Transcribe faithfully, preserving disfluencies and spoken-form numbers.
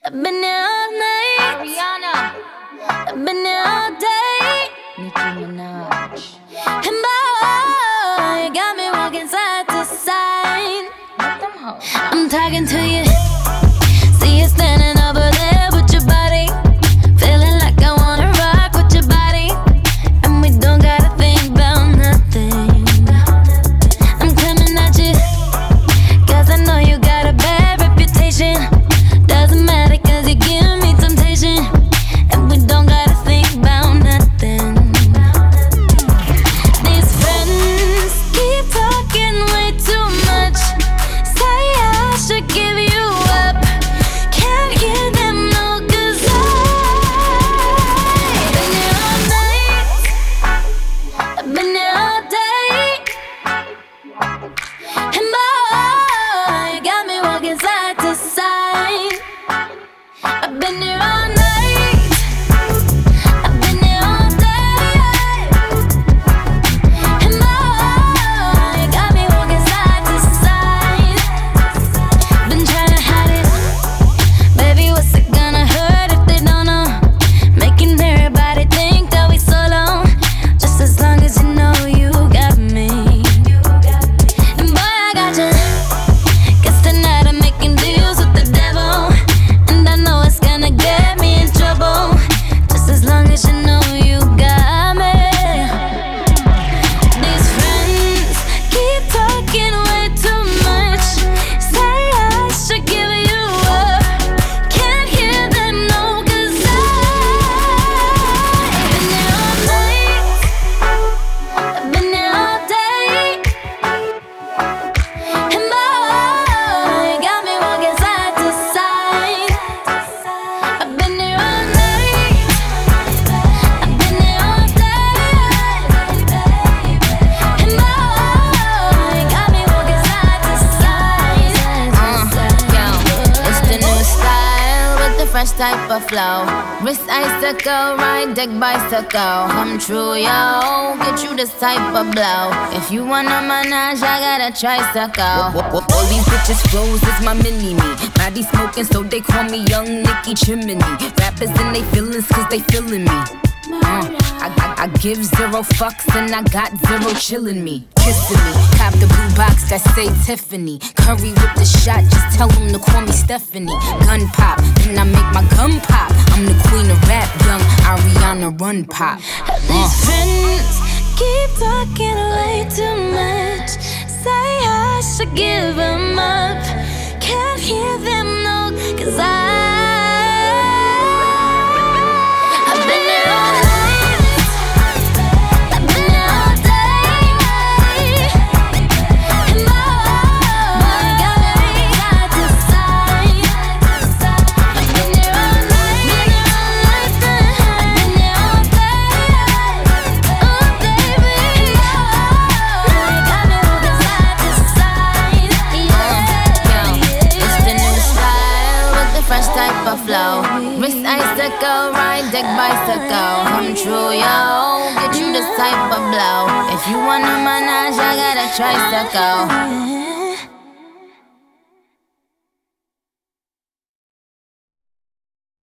I've been here all night. Ariana. I've been here all day. Nicki Minaj. And boy, you got me walking side to side. Let them hoes. I'm talking to you. See you standing over there with your body. Feeling like I wanna rock with your body. And we don't gotta think about nothing. I'm coming at you, cause I know you got a bad reputation. Doesn't matter cause you give me temptation. And we don't gotta think about nothing. These friends keep talking way too much. Say I should give you up. Can't hear them no, cause I've been here all night. I've been here all day. And boy, you got me walking side to side. I've been here all night. I've been here all day. And boy, you got me walking side to side. Been trying to hide it. Baby, what's it gonna hurt if they don't know? Making everybody think that we solo. Just as long as you know you got me. And boy, I got you. Guess tonight I'm making deals with the devil. And I know it's gonna get me in trouble. Just as long as you know you got me. These friends keep talking way too much. Say I should give you up. Can't hear them no, cause I've been here all night. I've been here all day. And boy, you got me walking side to side. I've been here all night. I've been here all day. And boy, you got me walking side to side. Yo, it's the new style with the fresh type of flow. Wrist icicle, ride deck bicycle. Come true, yo. Get you this type of blow. If you wanna manage, I got a tricycle. All these bitches flows is my mini-me. Body smoking, so they call me Young Nicki Chimney. Rappers in they feelings, cause they feeling me. Uh, I, I, I give zero fucks and I got zero chillin' me. Kissing me, cop the blue box that say Tiffany. Curry with the shot, just tell them to call me Stephanie. Gun pop, then I make my gun pop. I'm the queen of rap, young Ariana Run Pop. These friends keep talking way too much. Say I should give them up. Can't hear them no, cause I I've been here all night. I've been here all day. And boy, you got me side to side. I've been here all night. I've been here all day. Oh baby, you got me walking side to side. Yo, it's the new style with the fresh type of flow. Wrist icicle, ride deck bicycle. Come true, yo. Get you this type of blow. If you wanna manage, I got a tricycle.